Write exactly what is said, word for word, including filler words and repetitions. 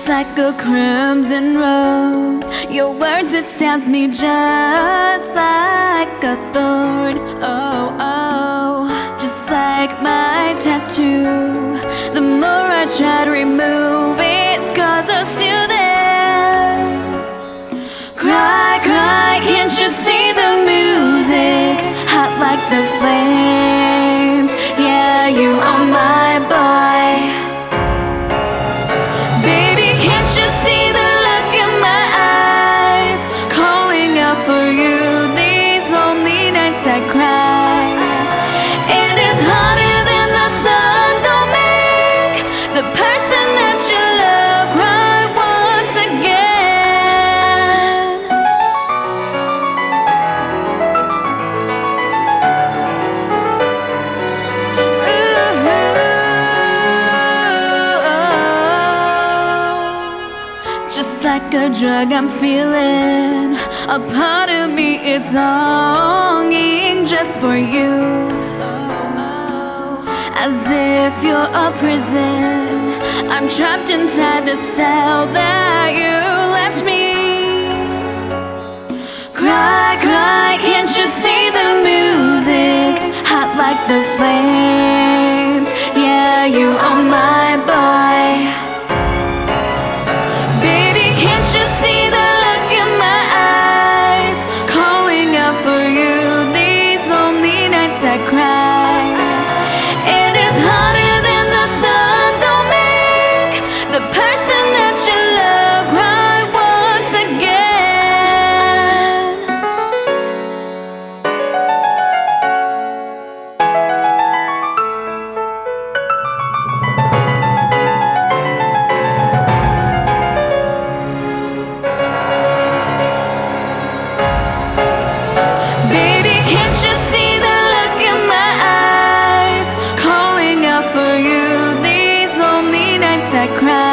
Just like a crimson rose, your words, it stabs me just like a thorn. Oh, oh, just like my tattoo. The more I try to remove it, scars are still there. Cry, cry, can't you see the music? Hot like the flames. Yeah, you are my boy. Baby, can't you see the look in my eyes? Calling out for you, these lonely nights I cry. It is harder than the sun, don't make the person that you love cry once again. Ooh, just like a drug I'm feeling, a part of me it's longing just for you. As if you're a prison, I'm trapped inside the cell that you left me. Cry, cry, can't you see the music? Hot like the flames. Yeah, you are my boy. Baby, can't you see the look in my eyes? Calling out for you, these lonely nights I cry. It is harder than the sun, don't make the person that you love cry once again. Baby, can't you see the look in my eyes? Calling out for you, these lonely nights I cry.